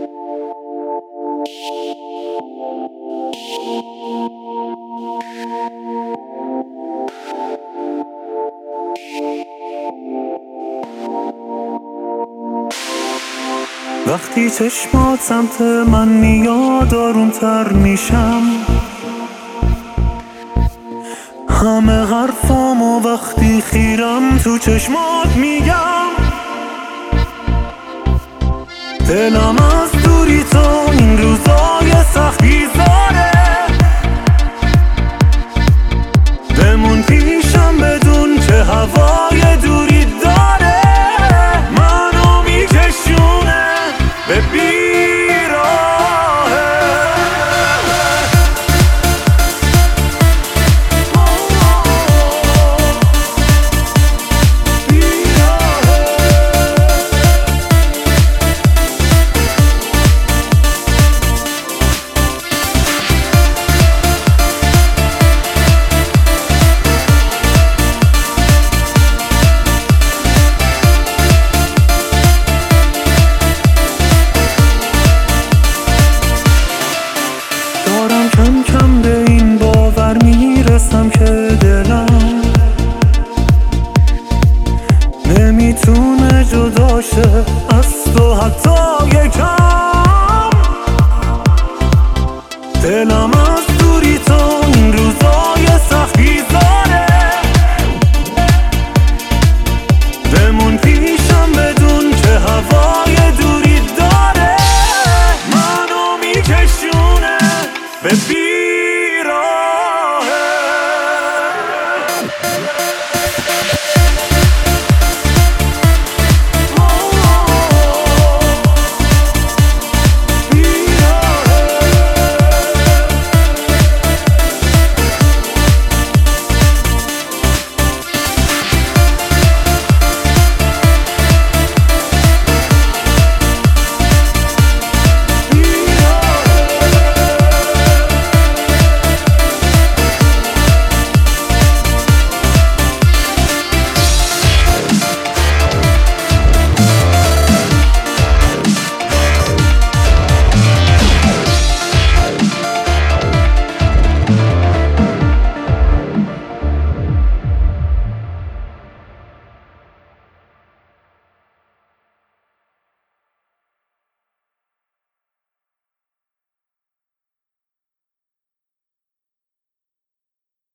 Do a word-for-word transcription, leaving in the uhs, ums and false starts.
وقتی چشمات سمت من میاد آرومتر میشم، همه حرفامو وقتی خیرم تو چشمات میگم. دلم از دوری تو این روزای سخت بیزاره، بمون پیشم بدون که هوای دوری داره، منو میکشونه به بیراهه. کم کم به این باور میرسم که دلم نمیتونه جدا شه از تو حتی